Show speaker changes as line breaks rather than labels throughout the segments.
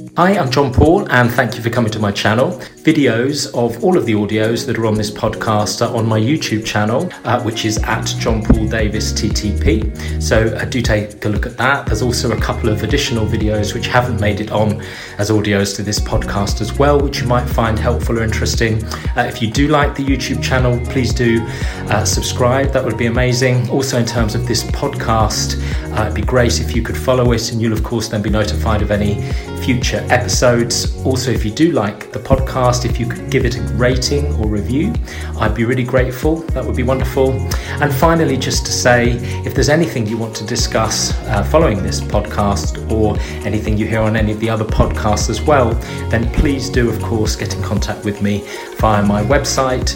Hi, I'm John Paul, and thank you for coming to my channel. Videos of all of the audios that are on this podcast are on my YouTube channel, which is at John Paul Davis TTP. So do take a look at that. There's also a couple of additional videos which haven't made it on as audios to this podcast as well, which you might find helpful or interesting. If you do like the YouTube channel, please do subscribe. That would be amazing. Also, in terms of this podcast, it'd be great if you could follow it, and you'll of course then be notified of any future episodes. Also, if you do like the podcast, if you could give it a rating or review, I'd be really grateful. That would be wonderful. And finally, just to say, if there's anything you want to discuss following this podcast, or anything you hear on any of the other podcasts as well, then please do, of course, get in contact with me via my website,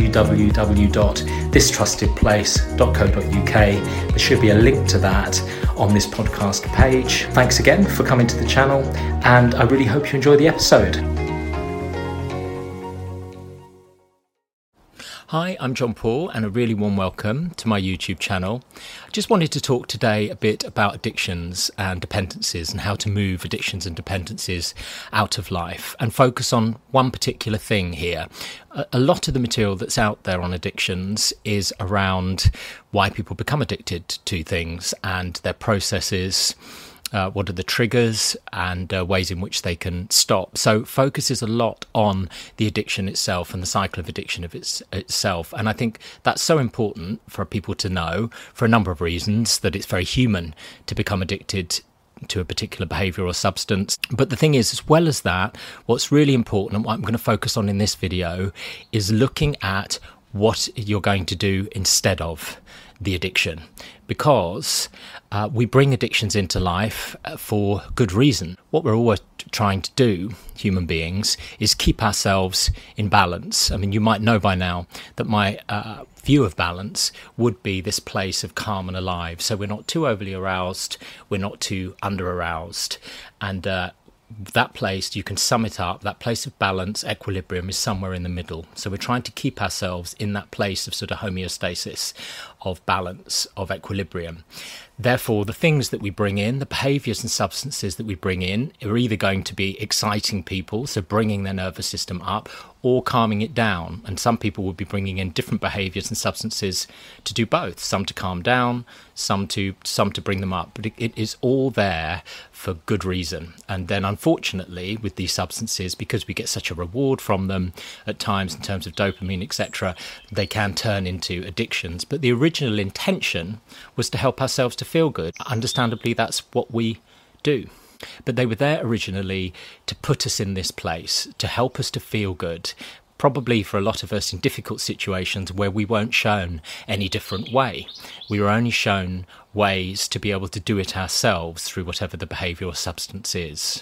www.thistrustedplace.co.uk. There should be a link to that on this podcast page. Thanks again for coming to the channel, and I really hope you enjoy the episode. Hi, I'm John Paul, and a really warm welcome to my YouTube channel. I just wanted to talk today a bit about addictions and dependencies and how to move addictions and dependencies out of life, and focus on one particular thing here. A lot of the material that's out there on addictions is around why people become addicted to things and their processes. What are the triggers and ways in which they can stop. So focuses a lot on the addiction itself and the cycle of addiction of itself. And I think that's so important for people to know for a number of reasons, that it's very human to become addicted to a particular behaviour or substance. But the thing is, as well as that, what's really important, and what I'm going to focus on in this video, is looking at what you're going to do instead of the addiction, because we bring addictions into life for good reason. What we're always trying to do, human beings, is keep ourselves in balance. I mean, you might know by now that my view of balance would be this place of calm and alive. So we're not too overly aroused, we're not too under aroused, and that place, you can sum it up, that place of balance, equilibrium, is somewhere in the middle. So we're trying to keep ourselves in that place of sort of homeostasis, of balance, of equilibrium. Therefore, the things that we bring in, the behaviours and substances that we bring in, are either going to be exciting people, so bringing their nervous system up, or calming it down. And some people will be bringing in different behaviours and substances to do both, some to calm down, some to bring them up. But it is all there for good reason. And then unfortunately, with these substances, because we get such a reward from them at times in terms of dopamine, etc., they can turn into addictions. But the original intention was to help ourselves to feel good. Understandably, that's what we do. But they were there originally to put us in this place, to help us to feel good, probably for a lot of us in difficult situations where we weren't shown any different way. We were only shown ways to be able to do it ourselves through whatever the behaviour or substance is.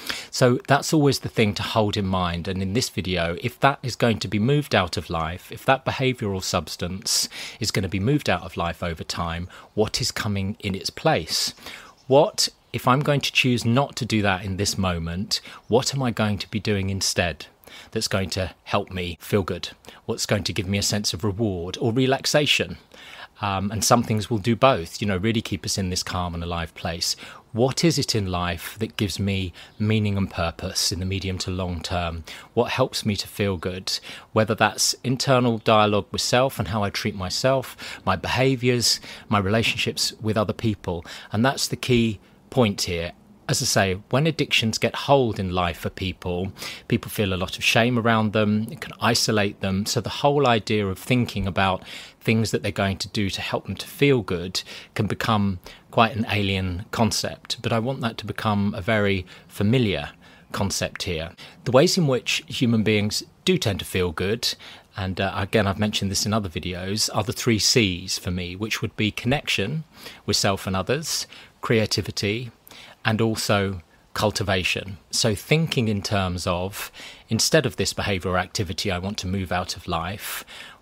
So that's always the thing to hold in mind. And in this video, if that is going to be moved out of life, if that behavioural substance is going to be moved out of life over time, what is coming in its place? What, if I'm going to choose not to do that in this moment, what am I going to be doing instead that's going to help me feel good? What's going to give me a sense of reward or relaxation? And some things will do both, really keep us in this calm and alive place. What is it in life that gives me meaning and purpose in the medium to long term? What helps me to feel good? Whether that's internal dialogue with self and how I treat myself, my behaviours, my relationships with other people. And that's the key point here. As I say, when addictions get hold in life for people feel a lot of shame around them, it can isolate them. So the whole idea of thinking about things that they're going to do to help them to feel good can become quite an alien concept. But I want that to become a very familiar concept here. The ways in which human beings do tend to feel good, and again, I've mentioned this in other videos, are the 3 C's for me, which would be connection with self and others, creativity, and also cultivation. So thinking in terms of, instead of this behavioural activity I want to move out of life,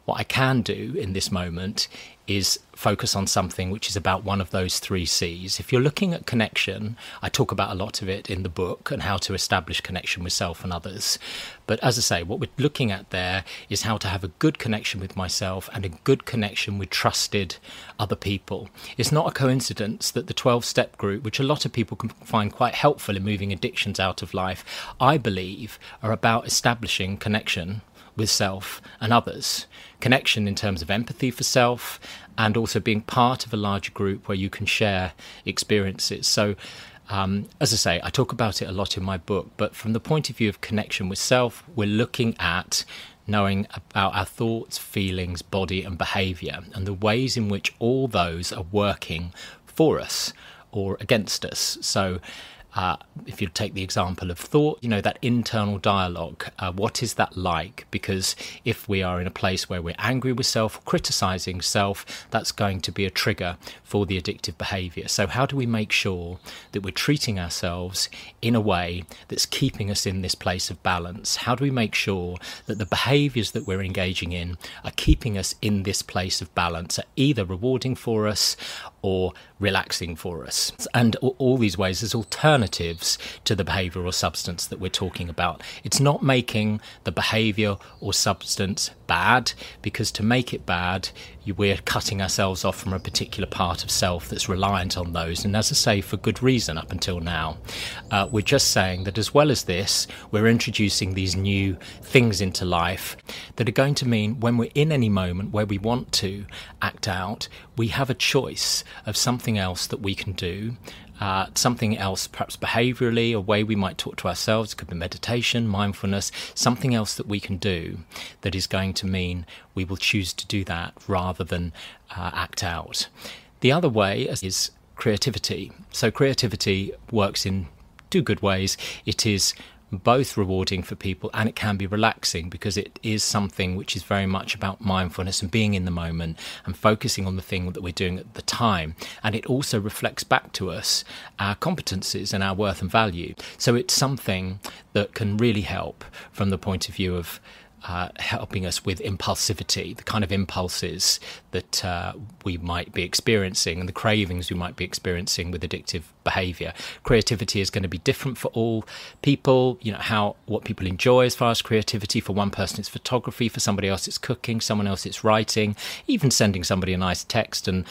What I can do in this moment is focus on something which is about one of those three C's. If you're looking at connection, I talk about a lot of it in the book and how to establish connection with self and others. But as I say, what we're looking at there is how to have a good connection with myself and a good connection with trusted other people. It's not a coincidence that the 12-step group, which a lot of people can find quite helpful in moving addictions out of life, I believe are about establishing connection with self and others. Connection in terms of empathy for self and also being part of a larger group where you can share experiences. So, as I say, I talk about it a lot in my book, but from the point of view of connection with self, we're looking at knowing about our thoughts, feelings, body and behaviour and the ways in which all those are working for us or against us. So, if you take the example of thought, that internal dialogue, what is that like? Because if we are in a place where we're angry with self, criticising self, that's going to be a trigger for the addictive behaviour. So how do we make sure that we're treating ourselves in a way that's keeping us in this place of balance? How do we make sure that the behaviours that we're engaging in are keeping us in this place of balance, are either rewarding for us or relaxing for us? And all these ways, there's alternatives to the behaviour or substance that we're talking about. It's not making the behaviour or substance bad, because to make it bad, we're cutting ourselves off from a particular part of self that's reliant on those. And as I say, for good reason up until now. We're just saying that as well as this, we're introducing these new things into life that are going to mean when we're in any moment where we want to act out, we have a choice of something else that we can do. Something else, perhaps behaviourally, a way we might talk to ourselves. It could be meditation, mindfulness, something else that we can do that is going to mean we will choose to do that rather than act out. The other way is creativity. So creativity works in two good ways. It is both rewarding for people and it can be relaxing, because it is something which is very much about mindfulness and being in the moment and focusing on the thing that we're doing at the time. And it also reflects back to us our competencies and our worth and value. So it's something that can really help from the point of view of helping us with impulsivity, the kind of impulses that we might be experiencing and the cravings we might be experiencing with addictive behaviour. Creativity is going to be different for all people, what people enjoy as far as creativity. For one person it's photography, for somebody else it's cooking, someone else it's writing, even sending somebody a nice text and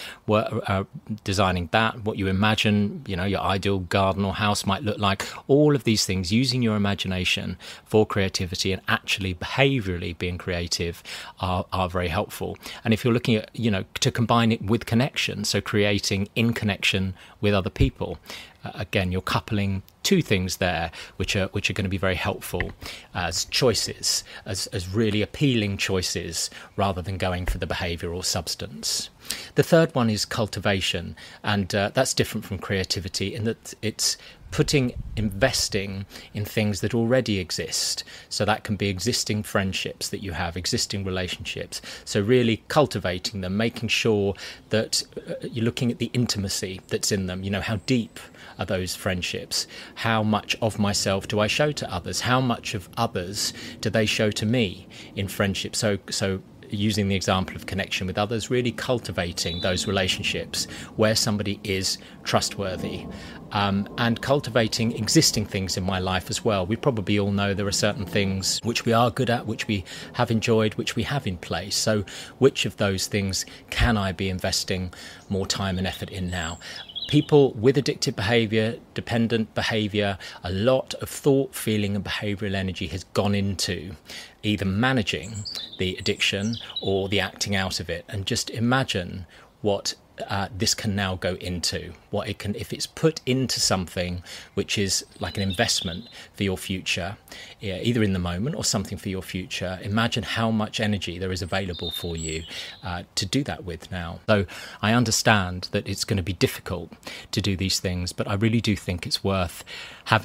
designing that, what you imagine, your ideal garden or house might look like. All of these things, using your imagination for creativity and actually behaviourally being creative are very helpful. And if you're looking at, to combine it with connection, so creating in connection with other people, again, you're coupling two things there which are going to be very helpful as choices, as really appealing choices rather than going for the behaviour or substance. The third one is cultivation, and that's different from creativity in that it's investing in things that already exist. So that can be existing friendships that you have, existing relationships. So really cultivating them, making sure that you're looking at the intimacy that's in them. How deep are those friendships? How much of myself do I show to others? How much of others do they show to me in friendship? So using the example of connection with others, really cultivating those relationships where somebody is trustworthy, and cultivating existing things in my life as well. We probably all know there are certain things which we are good at, which we have enjoyed, which we have in place. So which of those things can I be investing more time and effort in now? People with addictive behaviour, dependent behaviour, a lot of thought, feeling and behavioural energy has gone into either managing the addiction or the acting out of it. And just imagine what this can now go into, what it can, if it's put into something which is like an investment for your future, either in the moment or something for your future. Imagine how much energy there is available for you to do that with now. So I understand that it's going to be difficult to do these things, but I really do think it's worth having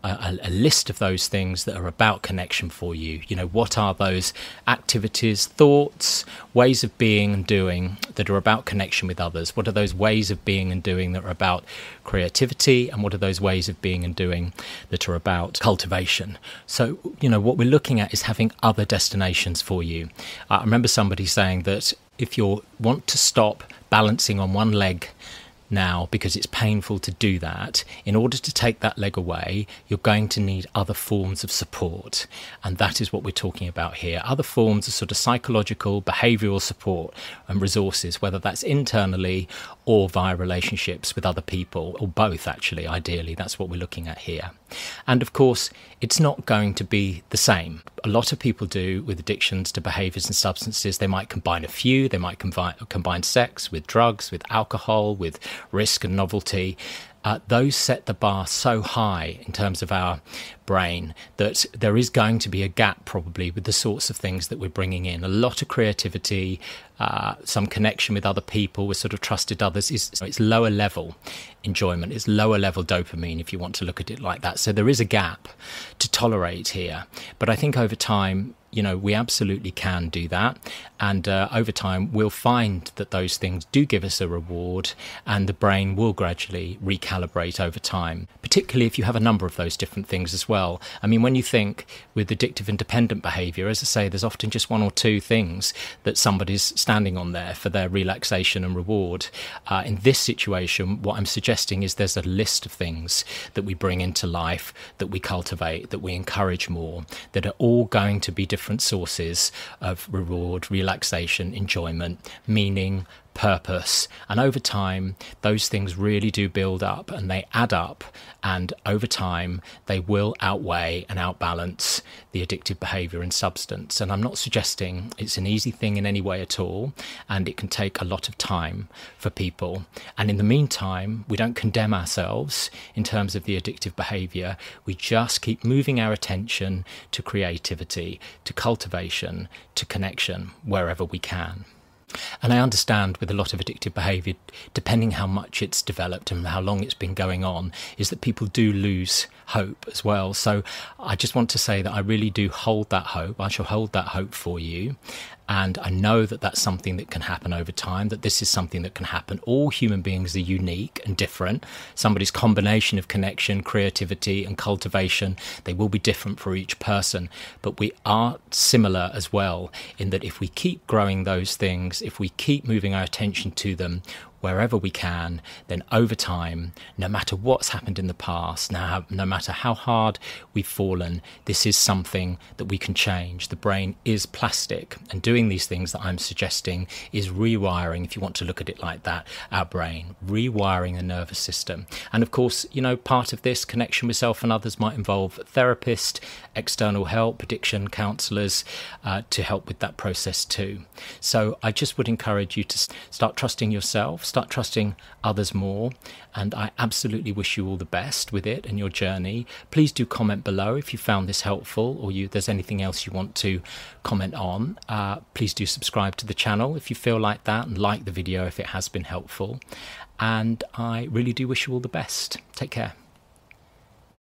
a list of those things that are about connection for you. You know, what are those activities, thoughts, ways of being and doing that are about connection with others? What are those ways of being and doing that are about creativity? And what are those ways of being and doing that are about cultivation? So, you know, what we're looking at is having other destinations for you. I remember somebody saying that if you want to stop balancing on one leg now because it's painful to do that, in order to take that leg away, you're going to need other forms of support. And that is what we're talking about here. Other forms of sort of psychological, behavioural support and resources, whether that's internally or via relationships with other people, or both actually, ideally. That's what we're looking at here. And of course, it's not going to be the same. A lot of people do with addictions to behaviours and substances. They might combine a few. They might combine sex with drugs, with alcohol, with risk and novelty. Those set the bar so high in terms of our brain that there is going to be a gap probably with the sorts of things that we're bringing in. A lot of creativity, some connection with other people, with sort of trusted others. It's lower level enjoyment. It's lower level dopamine, if you want to look at it like that. So there is a gap to tolerate here. But I think over time, you know, we absolutely can do that. And over time, we'll find that those things do give us a reward, and the brain will gradually recalibrate over time, particularly if you have a number of those different things as well. I mean, when you think with addictive and dependent behaviour, as I say, there's often just one or two things that somebody's standing on there for their relaxation and reward. In this situation, what I'm suggesting is there's a list of things that we bring into life, that we cultivate, that we encourage more, that are all going to be different sources of reward, relaxation, enjoyment, meaning, purpose. And over time, those things really do build up and they add up. And over time, they will outweigh and outbalance the addictive behaviour and substance. And I'm not suggesting it's an easy thing in any way at all. And it can take a lot of time for people. And in the meantime, we don't condemn ourselves in terms of the addictive behaviour. We just keep moving our attention to creativity, to cultivation, to connection, wherever we can. And I understand with a lot of addictive behaviour, depending how much it's developed and how long it's been going on, is that people do lose hope as well. So I just want to say that I really do hold that hope. I shall hold that hope for you. And I know that that's something that can happen over time, that this is something that can happen. All human beings are unique and different. Somebody's combination of connection, creativity and cultivation, they will be different for each person. But we are similar as well in that if we keep growing those things, if we keep moving our attention to them, wherever we can, then over time, no matter what's happened in the past, no matter how hard we've fallen, this is something that we can change. The brain is plastic, and doing these things that I'm suggesting is rewiring, if you want to look at it like that, our brain, rewiring the nervous system. And of course, you know, part of this connection with self and others might involve a therapist, external help, addiction counsellors, to help with that process too. So I just would encourage you to start trusting yourself, start trusting others more, and I absolutely wish you all the best with it and your journey. Please do comment below if you found this helpful, or there's anything else you want to comment on. Please do subscribe to the channel if you feel like that, and like the video if it has been helpful. And I really do wish you all the best. Take care.